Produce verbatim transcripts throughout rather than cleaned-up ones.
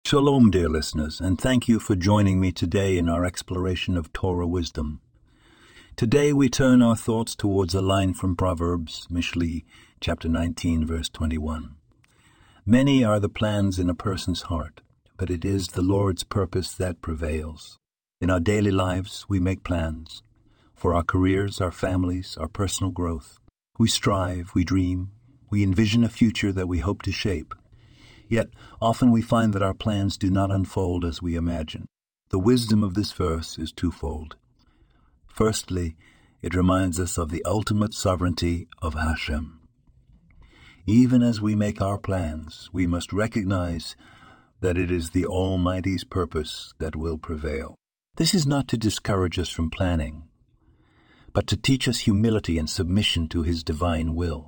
Shalom, dear listeners, and thank you for joining me today in our exploration of Torah wisdom. Today we turn our thoughts towards a line from Proverbs, Mishli, chapter nineteen, verse twenty-one. Many are the plans in a person's heart, but it is the Lord's purpose that prevails. In our daily lives, we make plans for our careers, our families, our personal growth. We strive, we dream, we envision a future that we hope to shape. Yet, often we find that our plans do not unfold as we imagine. The wisdom of this verse is twofold. Firstly, it reminds us of the ultimate sovereignty of Hashem. Even as we make our plans, we must recognize that it is the Almighty's purpose that will prevail. This is not to discourage us from planning, but to teach us humility and submission to His divine will.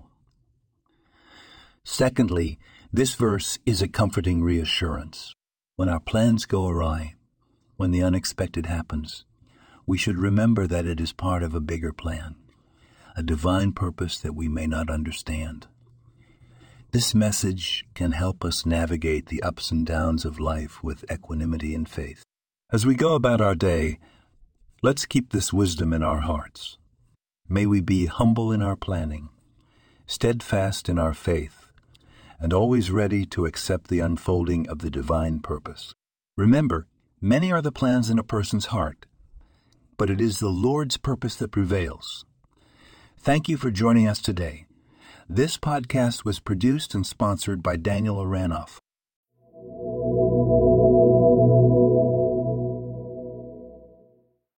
Secondly, this verse is a comforting reassurance. When our plans go awry, when the unexpected happens, we should remember that it is part of a bigger plan, a divine purpose that we may not understand. This message can help us navigate the ups and downs of life with equanimity and faith. As we go about our day, let's keep this wisdom in our hearts. May we be humble in our planning, steadfast in our faith, and always ready to accept the unfolding of the divine purpose. Remember, many are the plans in a person's heart, but it is the Lord's purpose that prevails. Thank you for joining us today. This podcast was produced and sponsored by Daniel Aranoff.